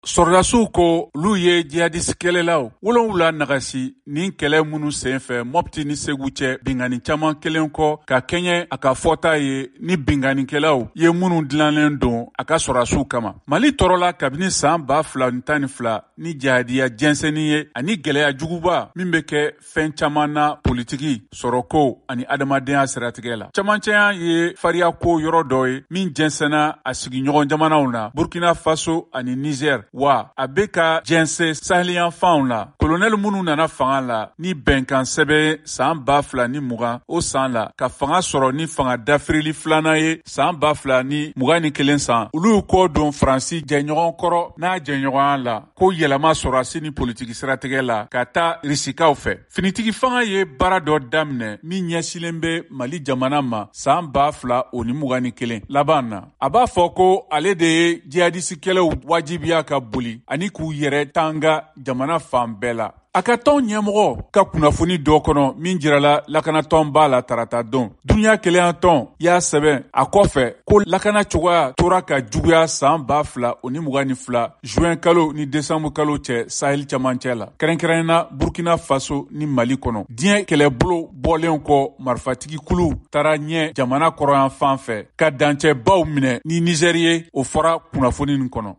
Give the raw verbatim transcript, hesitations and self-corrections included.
Sɔrɔdasiw ko olu ye jihadiste kɛlɛlaw wolonwula nagasi nin kɛlɛ minnu senfɛ Mopti ni Segu cɛ bingani caman kelen kɔ ka kɛɲɛ a ka fɔta ye ni binganikɛlaw ye minnu dilannen don a ka sɔrɔdasiw kama. Mali tɔɔrɔla kabini san ba fila ni tan ni fila ni jihadiya jɛnsɛnni ye ani gɛlɛya juguba min bɛ kɛ fɛn caman na politiki, sɔrɔko ani adamadenya siratigɛ la. Camancɛya ye fariya ko yɔrɔ dɔ ye min jɛnsɛnna a sigiɲɔgɔn jamanaw na Burkina Faso ani Niger. Wa a bɛ ka jɛnsɛ saheliyan fanw la. Kolonɛli minnu nana fanga la ni bɛnkan sɛbɛn san ba fila ni mugan o san la ka fanga sɔrɔ ni fanga dafirili filanan ye san ba fila ni mugan ni kelen san. Olu y'u kɔ don Faransi jɛɲɔgɔn kɔrɔ n'a jɛɲɔgɔnya la ko yɛlɛma sɔrɔdasi ni politiki siratigɛ la ka taa risikaw fɛ. Finitigi fanga ye baara dɔ daminɛ min ɲɛsilen bɛ Mali jamana ma san ba fila o ni mugan ni kelen laban na. A b'a fɔ ko ale de ye jihadiste kɛlɛw wajibiya ka boli ani k'u yɛrɛ tanga jamana fan bɛɛ la. A ka tɔn ɲɛmɔgɔ ka kunnafoni dɔ kɔnɔ min jirala lakanatɔn b'a la tarata don. Dunuya kɛlɛyan tɔn y'a sɛbɛn a kɔfɛ ko lakana cogoya tora ka juguya san ba fila o ni mugan ni fila juin kalo ni décembre kalo cɛ Sahel camancɛ la. Kɛrɛnkɛrɛnna Burkina Faso ni Mali kɔnɔ. Diɲɛ kɛlɛbolo bɔlen kɔ marifatigi kulu taara ɲɛ jamana kɔrɔyan fan fɛ ka dancɛbaw minɛ ni Niger ye o fɔra kunnafoni nin kɔnɔ.